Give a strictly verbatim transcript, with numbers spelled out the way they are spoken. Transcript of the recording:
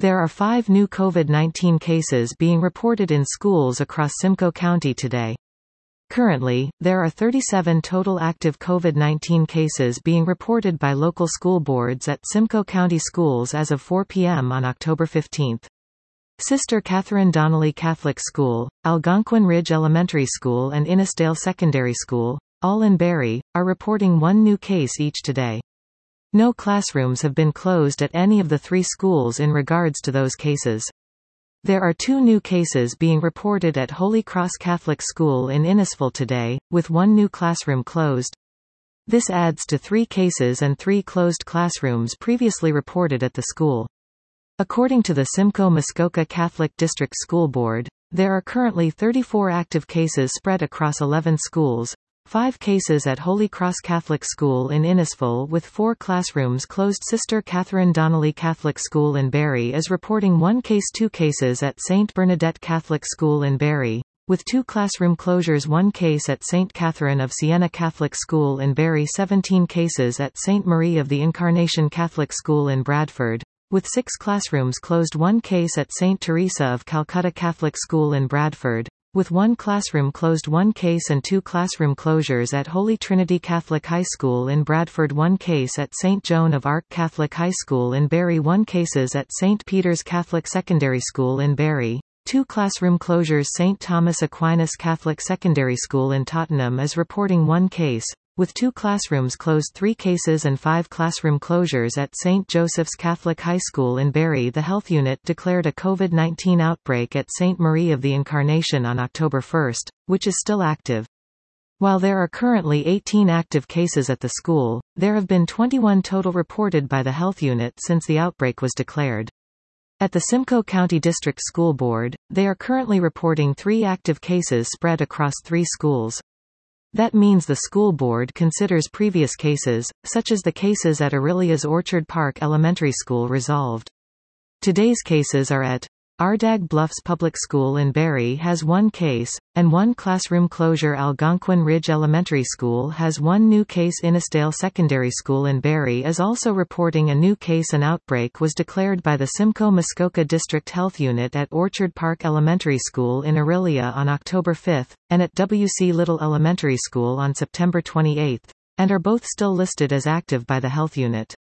There are five new COVID nineteen cases being reported in schools across Simcoe County today. Currently, there are thirty-seven total active COVID nineteen cases being reported by local school boards at Simcoe County schools as of four p m on October fifteenth. Sister Catherine Donnelly Catholic School, Algonquin Ridge Elementary School and Innisdale Secondary School, all in Barre, are reporting one new case each today. No classrooms have been closed at any of the three schools in regards to those cases. There are two new cases being reported at Holy Cross Catholic School in Innisfil today, with one new classroom closed. This adds to three cases and three closed classrooms previously reported at the school. According to the Simcoe-Muskoka Catholic District School Board, there are currently thirty-four active cases spread across eleven schools, five cases at Holy Cross Catholic School in Innisfil with four classrooms closed. Sister Catherine Donnelly Catholic School in Barre is reporting one case. Two cases at Saint Bernadette Catholic School in Barre, with two classroom closures. One case at Saint Catherine of Siena Catholic School in Barre. seventeen cases at Saint Marie of the Incarnation Catholic School in Bradford, with six classrooms closed. One case at Saint Teresa of Calcutta Catholic School in Bradford, with one classroom closed. One case and two classroom closures at Holy Trinity Catholic High School in Bradford. One case at Saint Joan of Arc Catholic High School in Barre. One cases at Saint Peter's Catholic Secondary School in Barre. Two classroom closures. Saint Thomas Aquinas Catholic Secondary School in Tottenham is reporting one case, with two classrooms closed. Three cases and five classroom closures at Saint Joseph's Catholic High School in Barre. The health unit declared a COVID nineteen outbreak at Saint Marie of the Incarnation on October first, which is still active. While there are currently eighteen active cases at the school, there have been twenty-one total reported by the health unit since the outbreak was declared. At the Simcoe County District School Board, they are currently reporting three active cases spread across three schools. That means the school board considers previous cases, such as the cases at Aurelia's Orchard Park Elementary School, resolved. Today's cases are at Ardag Bluffs Public School in Barre has one case, and one classroom closure. Algonquin Ridge Elementary School has one new case. Innisdale Secondary School in Barre is also reporting a new case. An outbreak was declared by the Simcoe-Muskoka District Health Unit at Orchard Park Elementary School in Aurelia on October fifth, and at W C Little Elementary School on September twenty-eighth, and are both still listed as active by the health unit.